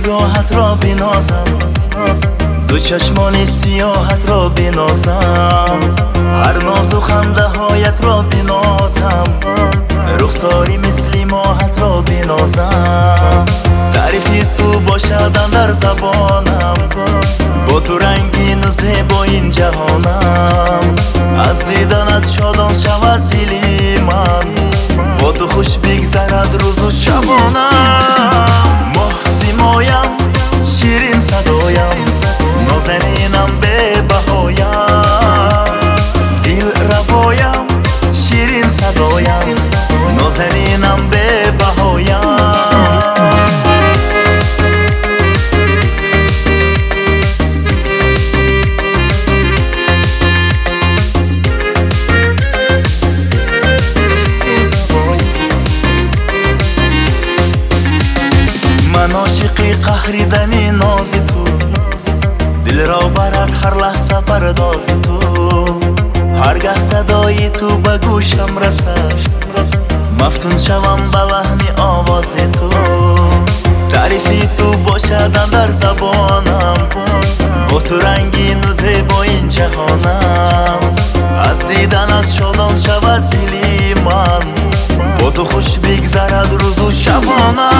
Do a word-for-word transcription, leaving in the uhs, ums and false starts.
نگاهت را بنازم، دو چشمان سیاحت را بنازم، هر ناز و خنده هایت را بنازم، رخساری مثل ماهت را بنازم. تعریفی تو باشد در زبانم، با تو رنگین و زیبا این جهانم. از دیدنت شادان شود دلی من، با تو خوش بگذرد روز و شبانم. ماه زیمایم، شیرین صدایم، نازنینم به بهایم. دل ربایم، شیرین صدایم، نازنینم به بهایم. من عاشقی قهریدنی ناز تو، دل را برد هر لحظه پرداز تو. هرگه صدای تو به گوشم رسد، مفتون شوم به لحن آواز تو. تعریفی تو باشد در زبانم، با تو رنگین و زیبا این جهانم. از دیدنت شادان شود دلی من، با تو خوش بگذرد روز و شبانم.